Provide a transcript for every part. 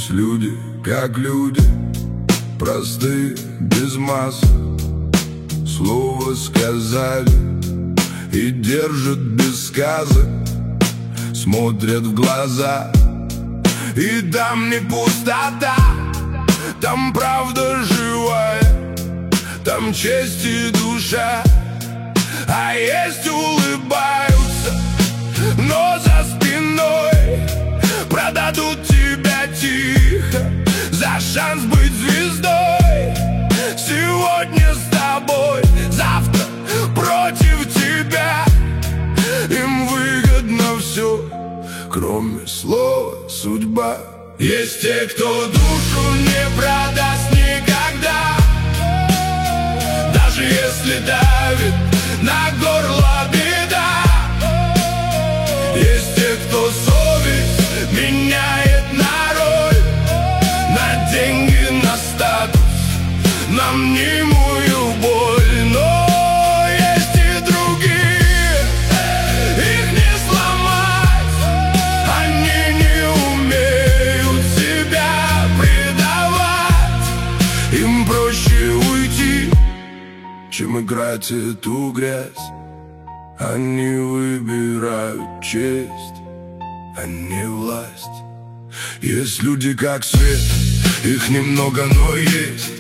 Есть люди, как люди, простые, без масок. Слово сказали и держат без сказок. Смотрят в глаза, и там не пустота, там правда живая, там честь и душа. А есть улыбаются, но за спиной продадут тебя тихо за шанс быть звездой. Сегодня с тобой, завтра против тебя. Им выгодно все, кроме слова судьба. Есть те, кто душу не продаст никогда, даже если давит на горло беда. Есть те, кто совесть меняет на роль, на деньги, на статус, на мнимую боль. Но есть и другие, их не сломать, они не умеют себя предавать. Им проще уйти, чем играть эту грязь. Они выбирают честь, а не власть. Есть люди как свет, их немного, но есть.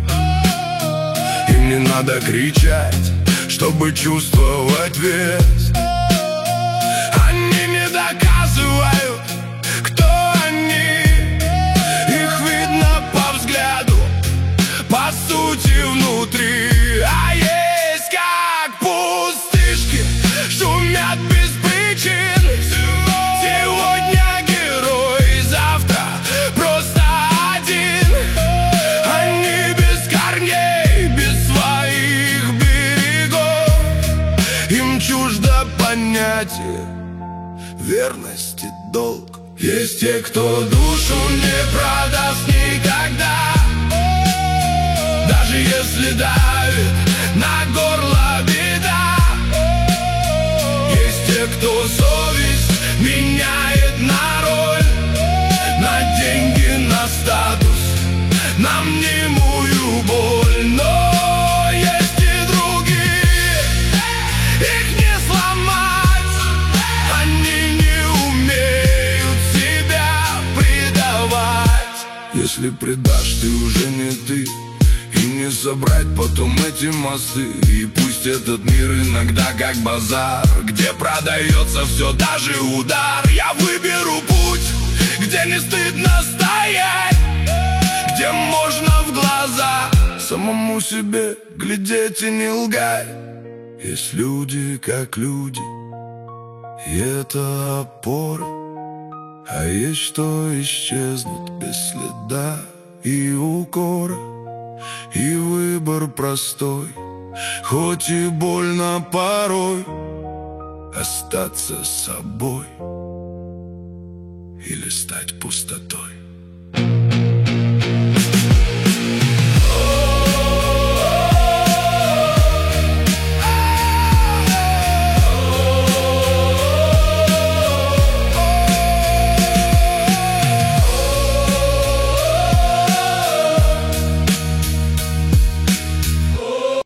Им не надо кричать, чтобы чувствовать вес. Они не доказывают, кто они. Их видно по взгляду, по сути внутри. А есть как пустышки, шумят без причин. Сегодня герой, завтра просто один. Они без корней, без своих берегов. Им чуждо понятие верности, долг. Есть те, кто душу не продаст никогда, даже если давит на горло беда. Есть те, кто совесть меняет на роль, на деньги, на статус, на мнимую боль. Но есть и другие, их не сломать, они не умеют себя предавать. Если предашь, ты уже не ты, и не собрать потом эти мосты. И пусть этот мир иногда как базар, где продается все, даже удар. Я выберу путь, где не стыдно стоять, где можно в глаза самому себе глядеть и не лгать. Есть люди как люди, и это опора. А есть что исчезнут без следа и укора. И выбор простой, хоть и больно порой, остаться собой или стать пустотой.